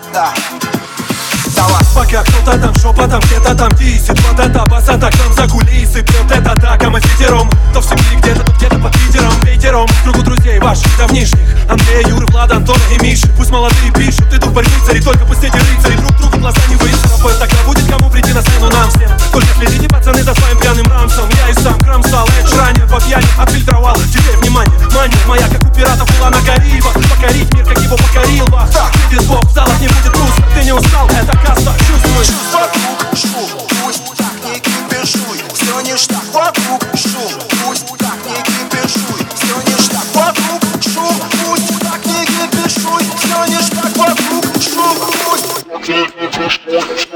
Да. Давай. Пока кто-то там шепотом где-то там висит, вот это баса, так там за кулисы пьет это так, а мы фитером. То в Сибири где-то, то где-то под Питером. Ветером в кругу друзей ваших давнишних, Андрея, Юры, Влада, Антона и Миши. Пусть молодые пишут, идут борьбы цари, только пусть эти рыцари друг другу глаза не выцарапают. Тогда будет кому прийти на сцену нам всем. Только следите, пацаны, за своим пьяным рамсом. Я и сам кромсал, ранее по пьяни отфильтровал. Теперь внимание, мания моя, как у пиратов была на Карибах. Покорить мир, как его покорил вас. Видит Бог, в залах не будет пусто. Ты не устал, это каста, чувствуй. Вокруг шум, пусть так не кипишуй. Все ништяк, вокруг шум, пусть так не кипишуй. Все ништяк, вокруг шум, пусть так не кипишуй. Все ништяк, вокруг шум, пусть.